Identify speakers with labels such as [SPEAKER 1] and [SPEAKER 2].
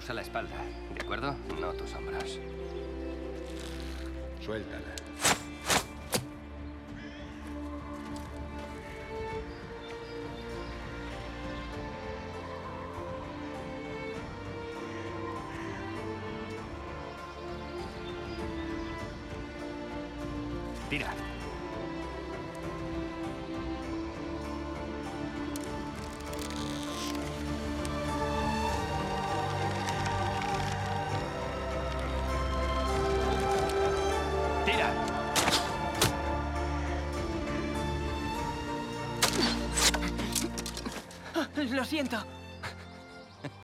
[SPEAKER 1] Usa la espalda, ¿de acuerdo? No tus hombros.
[SPEAKER 2] Suéltala.
[SPEAKER 1] Tira. Tira.
[SPEAKER 3] Lo siento.